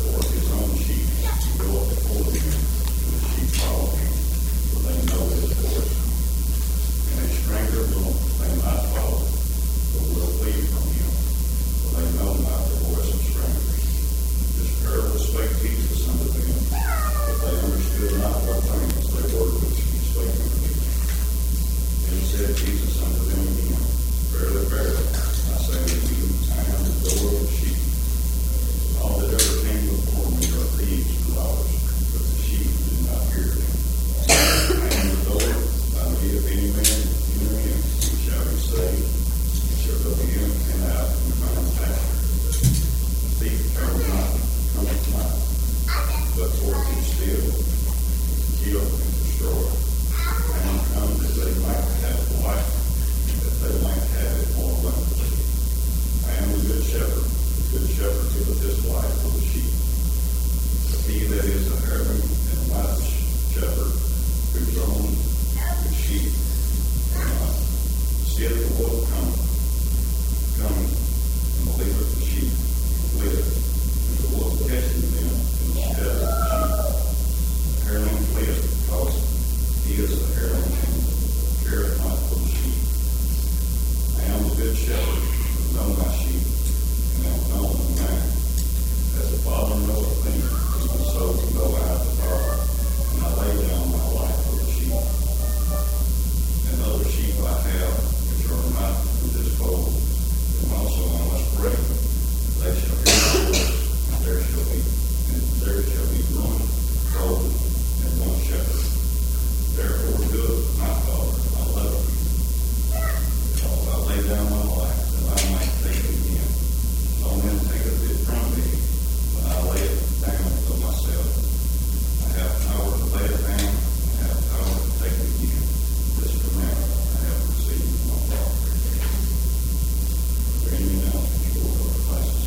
forth his own sheep, he goeth before them, and the sheep follow him, for they know his voice. And a stranger will they not follow, but will flee from him, for they know not the voice of strangers. This parable spake Jesus unto them, but they understood not what things they were which he spake unto them. Then said Jesus unto them again, Verily, verily, I say unto you, I am the door of the sheep. All that ever came before me are thieves and robbers, but the sheep did not hear them. I am the door. By me, if any man enter in, he shall be saved. He shall go in and out and find pasture. The thief cometh not, but for to steal, to kill, and destroy. I am come that they might have life, that they might have it more abundantly. I am the good shepherd. The good shepherd giveth his life for the sheep. But he that is a herring and not the shepherd, whose own the sheep are not, seeth the wolf coming, and leaveth the sheep, fleeth, and the wolf catcheth them, and scattereth the sheep. The herring fleeth, because he is a herring, and careth not for the sheep. I am the good shepherd, and know my sheep, and am known of mine. As the Father knoweth me, even so know I the Father, and I lay down my life for the sheep. And other sheep I have, which are not of this fold, them also I must bring. They shall hear my voice, and there shall be one fold and one shepherd. Therefore do it, my Father, I love you. Because I lay down my life, that I might take it again. No man taketh it from me, but I lay it down of myself. I have power to lay it down, and I have power to take it again. This commandment I have received from my Father. Bring me now to your classes.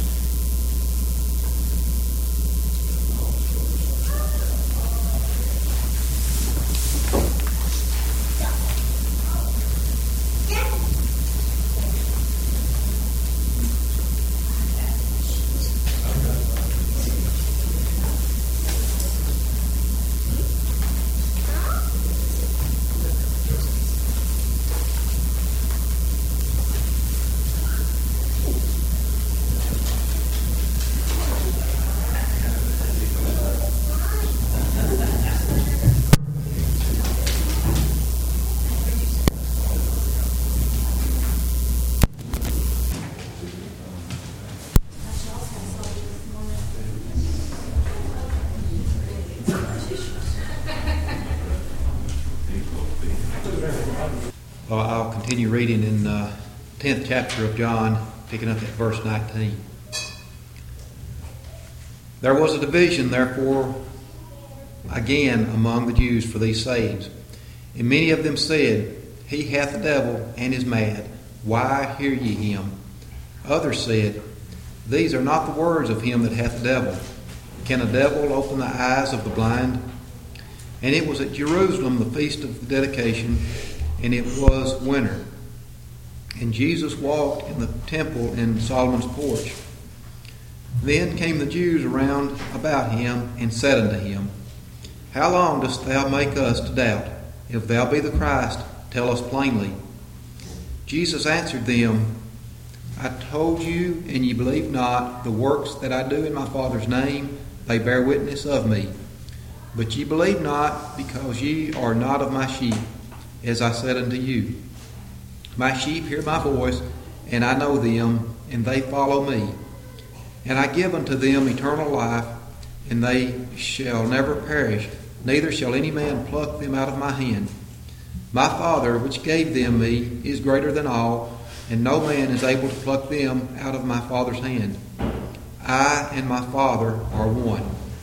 I'll continue reading in 10th chapter of John, picking up at verse 19. There was a division, therefore, again among the Jews for these sayings. And many of them said, He hath a devil and is mad. Why hear ye him? Others said, These are not the words of him that hath a devil. Can a devil open the eyes of the blind? And it was at Jerusalem, the feast of the dedication, and it was winter. And Jesus walked in the temple in Solomon's porch. Then came the Jews around about him and said unto him, How long dost thou make us to doubt? If thou be the Christ, tell us plainly. Jesus answered them, I told you, and ye believe not. The works that I do in my Father's name, they bear witness of me. But ye believe not, because ye are not of my sheep, as I said unto you. My sheep hear my voice, and I know them, and they follow me. And I give unto them eternal life, and they shall never perish, neither shall any man pluck them out of my hand. My Father, which gave them me, is greater than all, and no man is able to pluck them out of my Father's hand. I and my Father are one.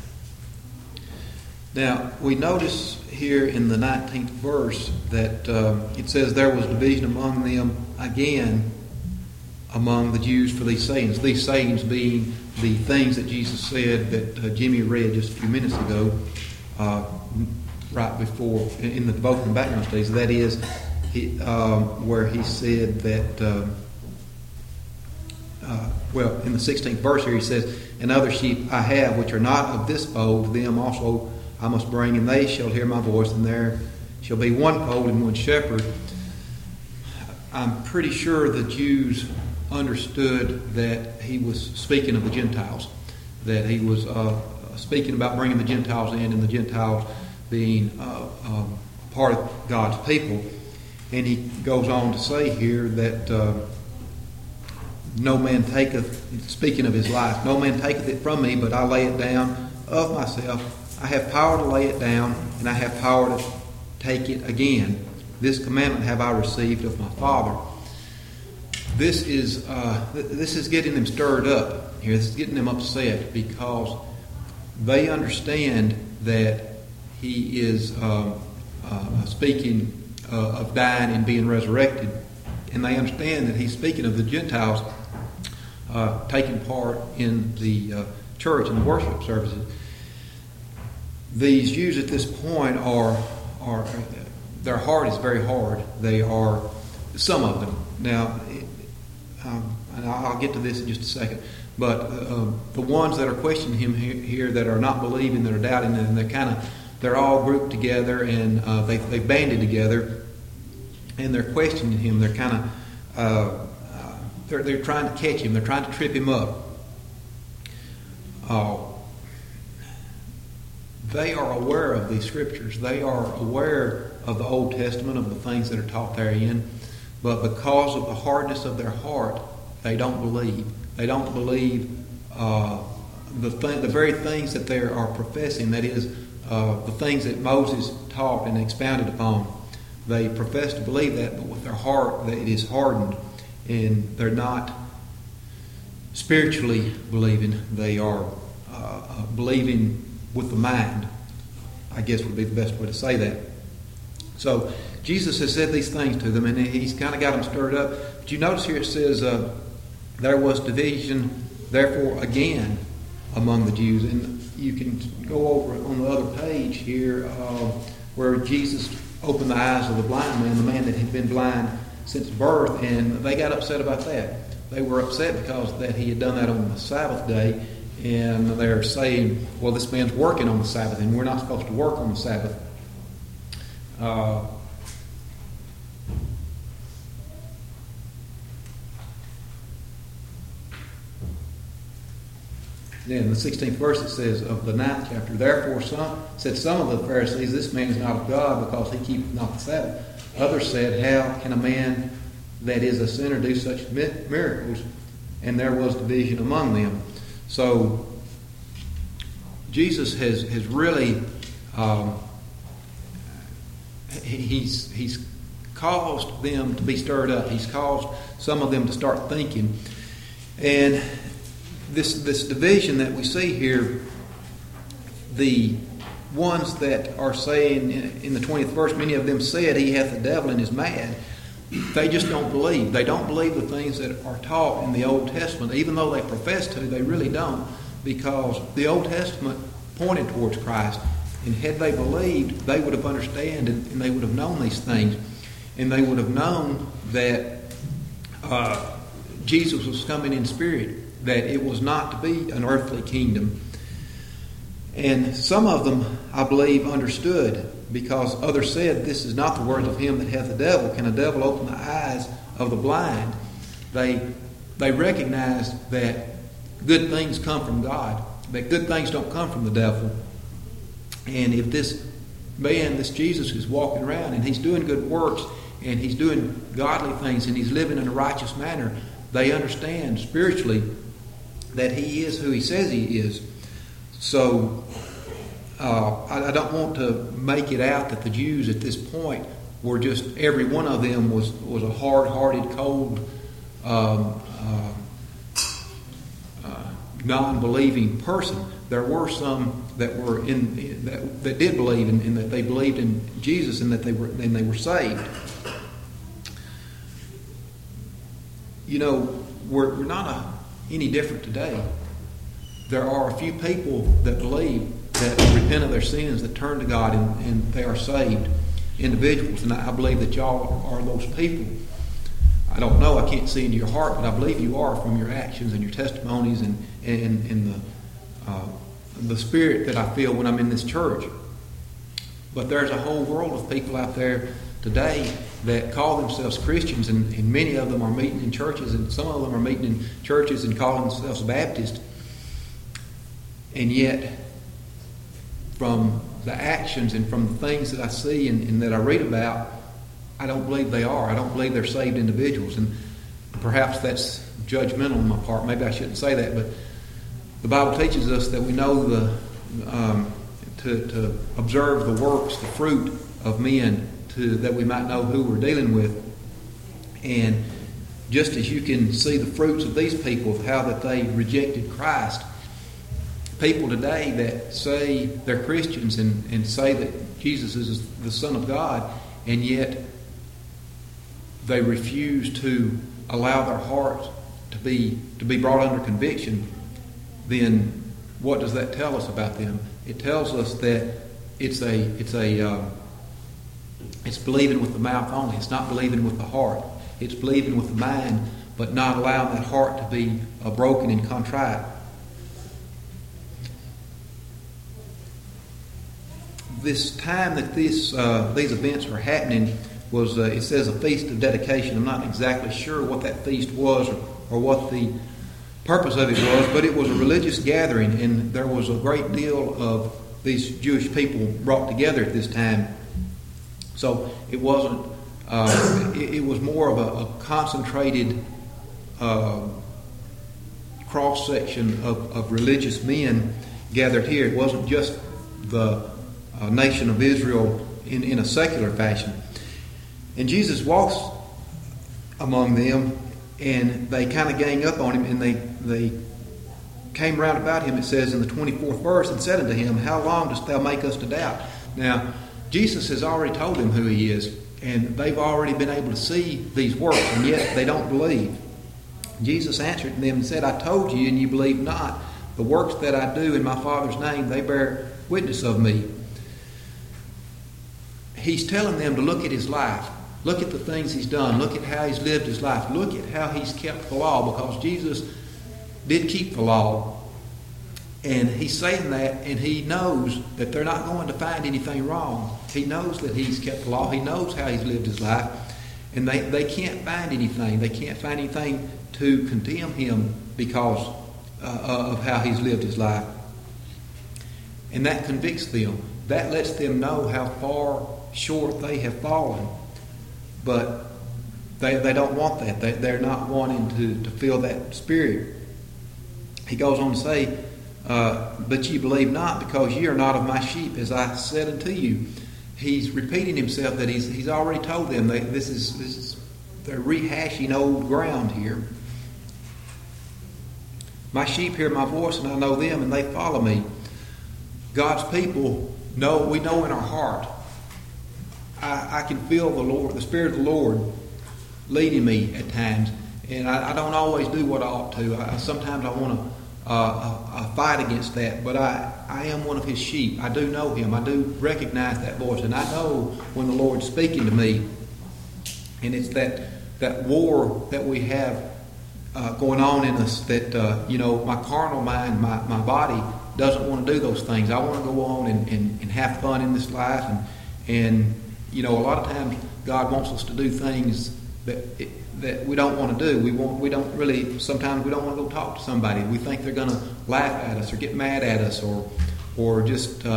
Now, we notice here in the 19th verse that it says there was division among them again among the Jews for these sayings. These sayings being the things that Jesus said that Jimmy read just a few minutes ago, right before, in the devotional background studies. That is, where he said that in the 16th verse here he says, "And other sheep I have, which are not of this fold, them also I must bring, and they shall hear my voice, and there shall be one fold and one shepherd." I'm pretty sure the Jews understood that he was speaking of the Gentiles, that he was speaking about bringing the Gentiles in, and the Gentiles being part of God's people. And he goes on to say here that no man taketh, speaking of his life, no man taketh it from me, but I lay it down of myself. I have power to lay it down, and I have power to take it again. This commandment have I received of my Father. This is getting them stirred up here. This is getting them upset because they understand that he is speaking of dying and being resurrected, and they understand that he's speaking of the Gentiles taking part in the church and the worship services. These Jews at this point are their heart is very hard. They are, some of them. Now, and I'll get to this in just a second. But the ones that are questioning him here, that are not believing, that are doubting, and they're all grouped together, and they banded together, and they're questioning him. They're they're trying to catch him. They're trying to trip him up. They are aware of these scriptures. They are aware of the Old Testament, of the things that are taught therein. But because of the hardness of their heart, they don't believe. They don't believe the very things that they are professing, that is, the things that Moses taught and expounded upon. They profess to believe that, but with their heart, it is hardened, and they're not spiritually believing. They are believing with the mind, I guess would be the best way to say that. So Jesus has said these things to them, and he's kind of got them stirred up. But you notice here it says, there was division, therefore, again among the Jews. And you can go over on the other page here where Jesus opened the eyes of the blind man, the man that had been blind since birth, and they got upset about that. They were upset because that he had done that on the Sabbath day, and they're saying, well, this man's working on the Sabbath, and we're not supposed to work on the Sabbath. In the 16th verse it says of the 9th chapter, "Therefore some of the Pharisees, this man is not of God, because he keepeth not the Sabbath. Others said, How can a man that is a sinner do such miracles? And there was division among them." So Jesus has really he's caused them to be stirred up. He's caused some of them to start thinking, and this division that we see here, the ones that are saying in the 20th verse, many of them said he hath the devil and is mad. They just don't believe. They don't believe the things that are taught in the Old Testament. Even though they profess to, they really don't, because the Old Testament pointed towards Christ. And had they believed, they would have understood, and they would have known these things. And they would have known that Jesus was coming in spirit, that it was not to be an earthly kingdom. And some of them, I believe, understood, because others said, "This is not the word of him that hath the devil. Can a devil open the eyes of the blind?" They recognized that good things come from God, that good things don't come from the devil. And if this man, this Jesus, is walking around and he's doing good works and he's doing godly things and he's living in a righteous manner, they understand spiritually that he is who he says he is. So I don't want to make it out that the Jews at this point were just, every one of them was a hard-hearted, cold, non-believing person. There were some that were that did believe in that they believed in Jesus, and that they were saved. You know, we're not any different today. There are a few people that believe, that repent of their sins, that turn to God, and they are saved individuals. And I believe that y'all are those people. I don't know, I can't see into your heart, but I believe you are from your actions and your testimonies and the spirit that I feel when I'm in this church. But there's a whole world of people out there today that call themselves Christians, and many of them are meeting in churches, and some of them are meeting in churches and calling themselves Baptist. And yet, from the actions and from the things that I see and that I read about, I don't believe they are. I don't believe they're saved individuals. And perhaps that's judgmental on my part. Maybe I shouldn't say that, but the Bible teaches us that we know to observe the works, the fruit of men, that we might know who we're dealing with. And just as you can see the fruits of these people, how that they rejected Christ, people today that say they're Christians and say that Jesus is the Son of God, and yet they refuse to allow their hearts to be brought under conviction, then what does that tell us about them? It tells us that it's believing with the mouth only. It's not believing with the heart. It's believing with the mind, but not allowing that heart to be broken and contrite. This time that these events are happening was, it says, a feast of dedication. I'm not exactly sure what that feast was or what the purpose of it was, but it was a religious gathering, and there was a great deal of these Jewish people brought together at this time. So it wasn't. It was more of a concentrated cross section of religious men gathered here. It wasn't just the nation of Israel in a secular fashion. And Jesus walks among them, and they kind of gang up on him, and they came round about him, it says in the 24th verse, and said unto him, How long dost thou make us to doubt? Now, Jesus has already told them who he is, and they've already been able to see these works, and yet they don't believe. Jesus answered them and said, I told you, and you believe not. The works that I do in my Father's name, they bear witness of me. He's telling them to look at his life. Look at the things he's done. Look at how he's lived his life. Look at how he's kept the law, because Jesus did keep the law. And he's saying that, and he knows that they're not going to find anything wrong. He knows that he's kept the law. He knows how he's lived his life. And they can't find anything. They can't find anything to condemn him because of how he's lived his life. And that convicts them. That lets them know how far short they have fallen. But they don't want that. They're not wanting to feel that spirit. He goes on to say, but ye believe not, because ye are not of my sheep, as I said unto you. He's repeating himself that he's already told them. They're rehashing old ground here. My sheep hear my voice, and I know them, and they follow me. God's people we know in our heart. I can feel the Spirit of the Lord leading me at times, and I don't always do what I ought to. Sometimes I want to fight against that, but I am one of his sheep. I do know him. I do recognize that voice, and I know when the Lord's speaking to me. And it's that war that we have going on in us that, my carnal mind, my body doesn't want to do those things. I want to go on and have fun in this life. And a lot of times God wants us to do things that we don't want to do. Sometimes we don't want to go talk to somebody. We think they're going to laugh at us or get mad at us or just,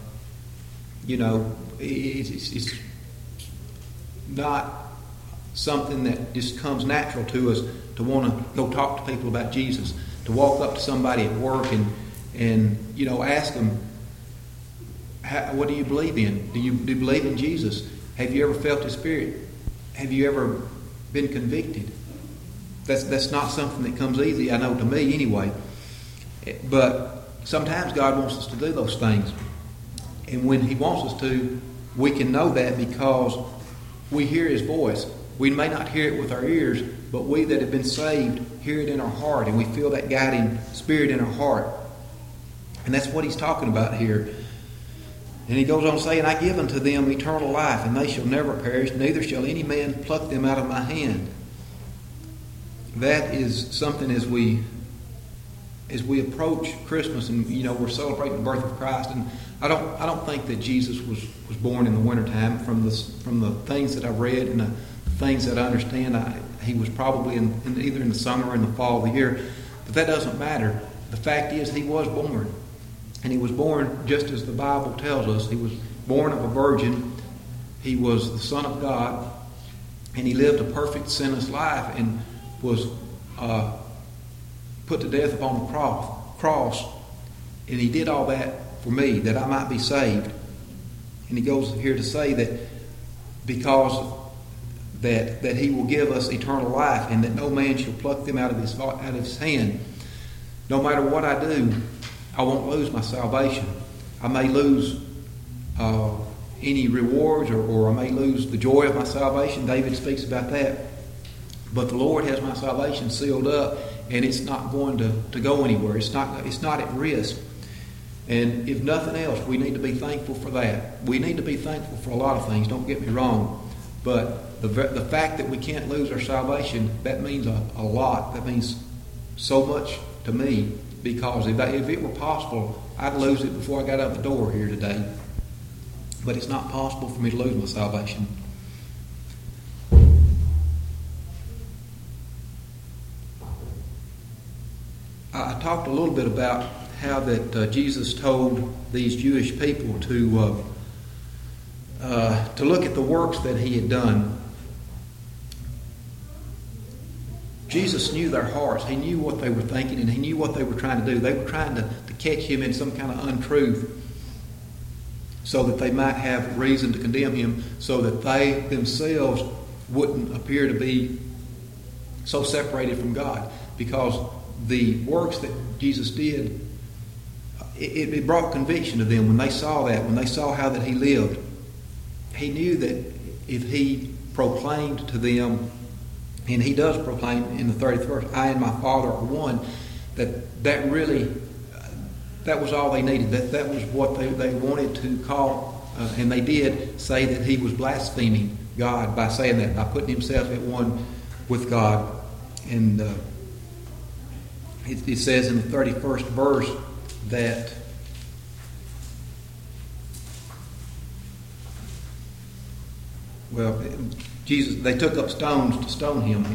it's not something that just comes natural to us to want to go talk to people about Jesus, to walk up to somebody at work and ask them, what do you believe in? Do you believe in Jesus? Have you ever felt his Spirit? Have you ever been convicted? That's not something that comes easy, I know, to me anyway. But sometimes God wants us to do those things. And when he wants us to, we can know that because we hear his voice. We may not hear it with our ears, but we that have been saved hear it in our heart, and we feel that guiding Spirit in our heart. And that's what he's talking about here. And he goes on saying, I give unto them eternal life, and they shall never perish, neither shall any man pluck them out of my hand. that is something as we approach Christmas, and we're celebrating the birth of Christ. And I don't think that Jesus was born in the wintertime. From the things that I've read and the things that I understand, he was probably either in the summer or in the fall of the year. But that doesn't matter. The fact is, he was born, and he was born just as the Bible tells us. He was born of a virgin. He was the Son of God, and he lived a perfect sinless life and was put to death upon the cross, and he did all that for me, that I might be saved. And he goes here to say that because that he will give us eternal life, and that no man shall pluck them out of his hand. No matter what I do, I won't lose my salvation. I may lose any rewards, or I may lose the joy of my salvation. David speaks about that. But the Lord has my salvation sealed up, and it's not going to go anywhere. It's not at risk. And if nothing else, we need to be thankful for that. We need to be thankful for a lot of things, don't get me wrong. But the fact that we can't lose our salvation, that means a lot. That means so much to me, because if it were possible, I'd lose it before I got out the door here today. But it's not possible for me to lose my salvation. I talked a little bit about how that Jesus told these Jewish people to look at the works that he had done. Jesus knew their hearts. He knew what they were thinking, and he knew what they were trying to do. They were trying to catch him in some kind of untruth, so that they might have reason to condemn him, so that they themselves wouldn't appear to be so separated from God. Because the works that Jesus did, it brought conviction to them when they saw that, when they saw how that he lived. He knew that if he proclaimed to them, and he does proclaim in the 30th verse, I and my Father are one, that really, that was all they needed. That was what they wanted to call, and they did say that he was blaspheming God by saying that, by putting himself at one with God. And it says in the 31st verse that Jesus, they took up stones to stone him.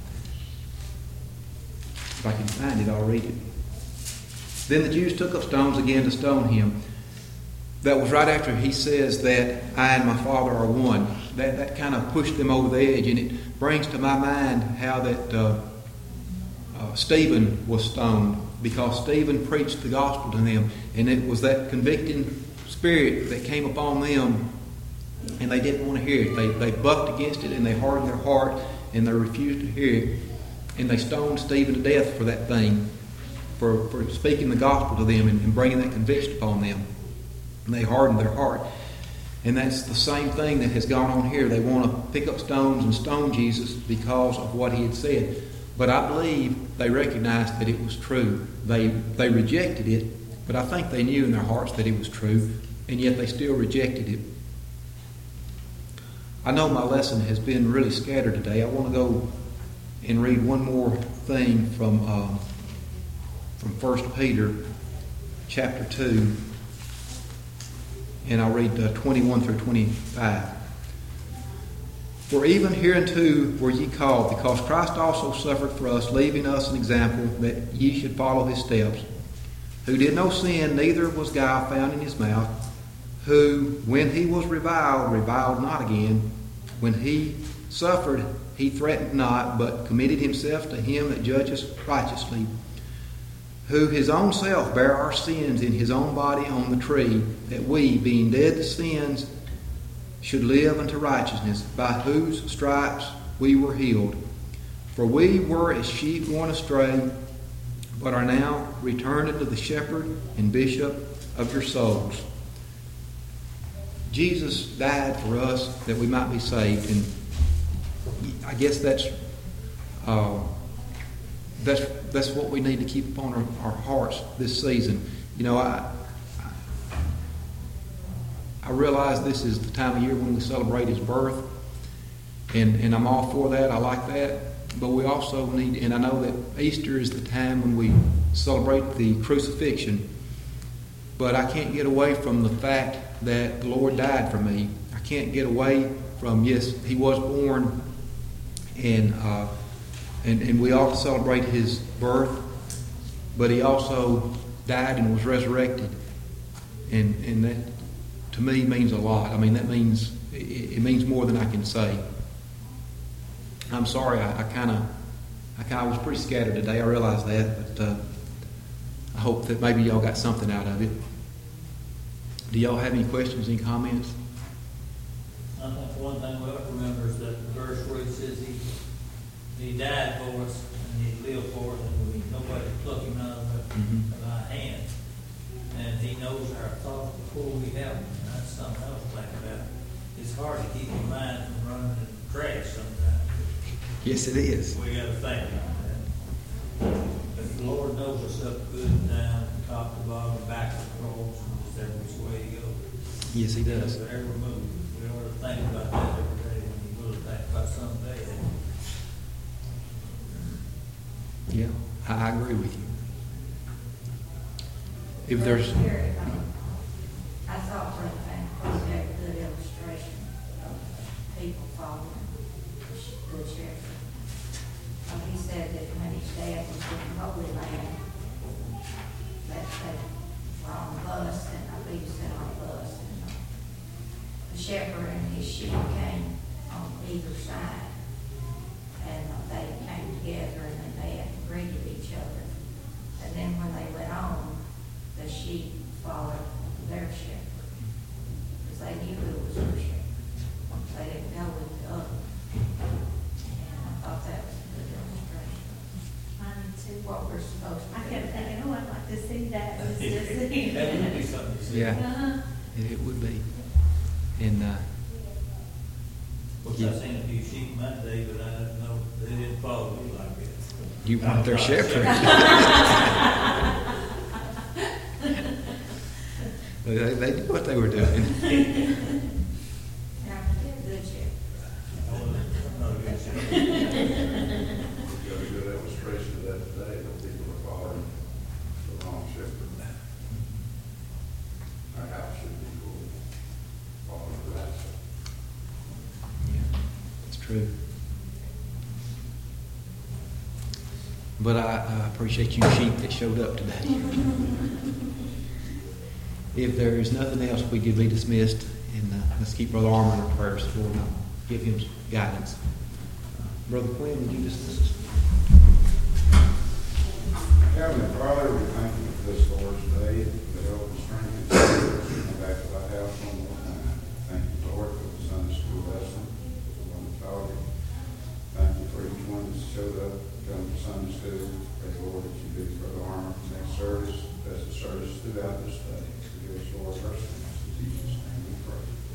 If I can find it, I'll read it. Then the Jews took up stones again to stone him. That was right after he says that I and my Father are one. That kind of pushed them over the edge, and it brings to my mind how that Stephen was stoned, because Stephen preached the gospel to them, and it was that convicting spirit that came upon them, and they didn't want to hear it. They bucked against it, and they hardened their heart, and they refused to hear it, and they stoned Stephen to death for that thing, for speaking the gospel to them and bringing that conviction upon them. And they hardened their heart. And that's the same thing that has gone on here. They want to pick up stones and stone Jesus because of what he had said. But I believe they recognized that it was true. They rejected it, but I think they knew in their hearts that it was true, and yet they still rejected it. I know my lesson has been really scattered today. I want to go and read one more thing from 1 Peter chapter 2, and I'll read 21 through 25. For even hereunto were ye called, because Christ also suffered for us, leaving us an example that ye should follow his steps, who did no sin, neither was guile found in his mouth, who, when he was reviled not again. When he suffered, he threatened not, but committed himself to him that judgeth righteously, who his own self bare our sins in his own body on the tree, that we, being dead to sins, should live unto righteousness, by whose stripes we were healed. For we were as sheep going astray, but are now returned unto the shepherd and bishop of your souls. Jesus died for us that we might be saved, and I guess that's what we need to keep upon our hearts this season. I realize this is the time of year when we celebrate his birth, and I'm all for that. I like that. But we also need, and I know that Easter is the time when we celebrate the crucifixion, but I can't get away from the fact that the Lord died for me. I can't get away from, yes, He was born, and we all celebrate His birth, but He also died and was resurrected, and that to me means a lot. I mean, that means, it means more than I can say. I'm sorry, I was pretty scattered today. I realize that, but I hope that maybe y'all got something out of it. Do y'all have any questions, any comments? I think one thing we ought to remember is that verse where it says he died for us and He lived for us, and nobody could pluck Him out of our hands. And He knows our thoughts before we have them. And that's something else to think about. It's hard to keep your mind from running in the trash sometimes. Yes, it is. We got to think about that. But the Lord knows us up, good and down, top to bottom, back to cross, and just every which way He goes. Yes, He does. Every move. We ought to think about that every day, and we will think about someday. Yeah, I agree with you. If there's... I thought for the fact was a good illustration of people following the Good Shepherd. He said that when his dad was in the Holy Land, that they were on the bus, and I believe he said on the bus, and the shepherd and his sheep came on either side, and they came together and they met and greeted each other. And then when they went on, the sheep followed their shepherd, because they knew who was their shepherd. They didn't go with the other. And I thought that was a good illustration. Mine too. What we're supposed to do. I kept thinking, oh, I'd like to see that. It's just, That would be something to see. Yeah, it would be. And Which I seen a few sheep in my day, but I didn't know they didn't follow me like that. you want their shepherd. They knew what they were doing. Now, they're good shepherd. I'm not a good shepherd. We've got a good illustration of that today, that people are following the wrong shepherd. Our house should be full, following the right shepherd. Yeah, it's true. But I appreciate you sheep that showed up today. If there is nothing else, we could be dismissed, and let's keep Brother Armour in our prayers for him, give him guidance. Brother Quinn, would you dismiss us? Heavenly Father, we thank you for this Lord's Day, the help and strength and come back to thy house one more time. Thank you, Lord, for the Sunday school lesson, for the one that taught it. Thank you for each one that showed up, come to Sunday school. Pray, Lord, that you be for the Armour next service, best of service throughout this day. Forgive us, Lord, our sins. In Jesus' name we pray.